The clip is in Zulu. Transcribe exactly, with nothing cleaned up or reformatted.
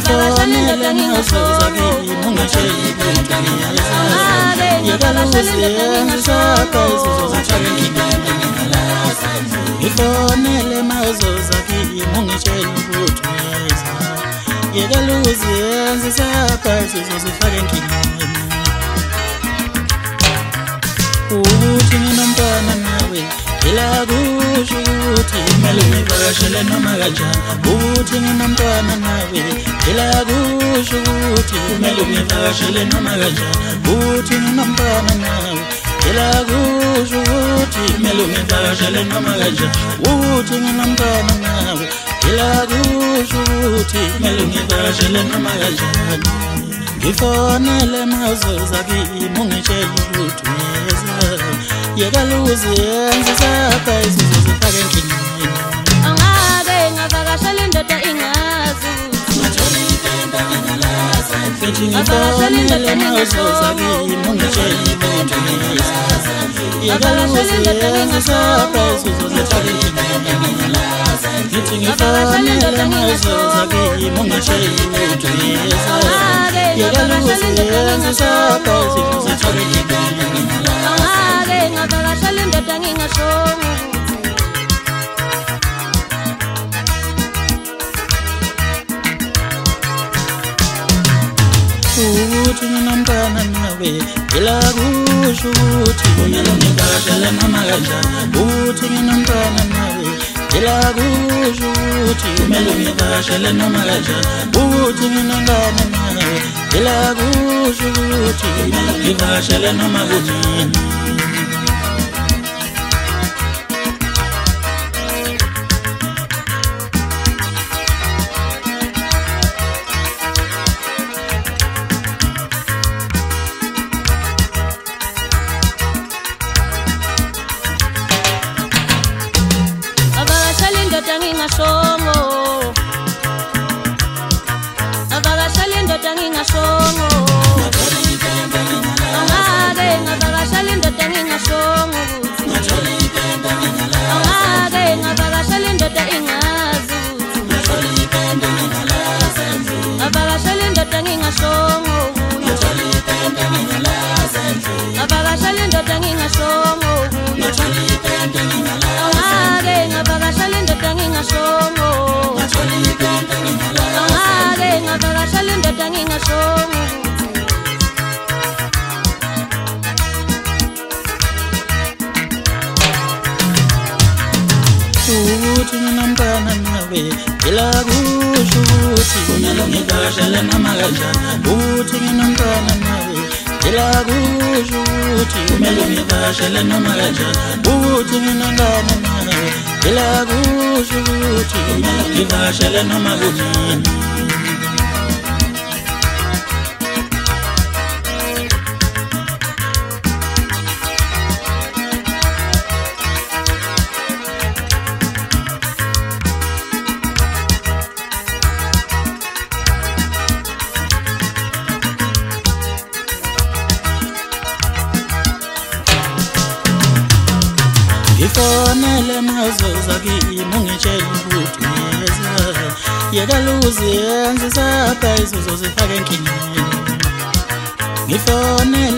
ngifonele mazoza kimi ungitsheli ukuthi ngiyalaza yekaluziyenza phezulu zithwale ngingalaza ngifonele mazoza kimi ungitsheli ukuthi ngiyalaza yekaluziyenza phezulu zithwale ngingalaza ukuthi nginomntwana nawe ila kusho ukuthi kumele ngivakashele noma kanjani ukuthi nginomntwana nawe ila kusho ukuthi kumele ngivakashele noma kanjani ukuthi nginomntwana nawe ila kusho ukuthi kumele ngivakashele noma kanjani ukuthi nginomntwana nawe ila kusho ukuthi kumele ngivakashele noma kanjani ngifonele mazoza kimi ungitshela ukuthi uyeza yekaluziyenza sapha isizwe sifake enkingeni angake ngavakashela indoda ingazi ngathola impemba ngingalaza ngithi ngifonele mazoza kimi ungitshela ukuthi uyeza yekaluziyenza sapha isizwe sifake enkingeni ngingalaza ngithi ngifonele mazoza kimi ungitshela ukuthi uyeza yekaluziyenza sapha isizwe sifake enkingeni angake ngavakashela indoda ngingashongo ukuthi nginomntwana nawe ila kusho ukuthi kumele ngivakashele noma kanjani ukuthi nginomntwana nawe ila kusho ukuthi kumele ngivakashele noma kanjani ukuthi nginomntwana nawe ila kusho ukuthi kumele ngivakashele noma kunini ngingashongo avakashela indoda ngingashongo angake ngavakashela indoda ngingashongo angake ngavakashela indoda ingazi avakashela indoda ngingashongo avakashela indoda ngingashongo angake ngavakashela indoda ngingashongo angake ngavakashela indoda ngingashongo ukuthi nginomntwana nawe ila kusho ukuthi kumele ngivakashele noma kanjani ukuthi nginomntwana nawe ila kusho ukuthi kumele ngivakashele noma kanjani ukuthi nginomntwana nawe ila kusho ukuthi kumele ngivakashele noma kunini ngifonele mazoza kimi ungitshela ukuthi uyeza yekaluziyenza sapha isizwe sifake enkingeni ngifonele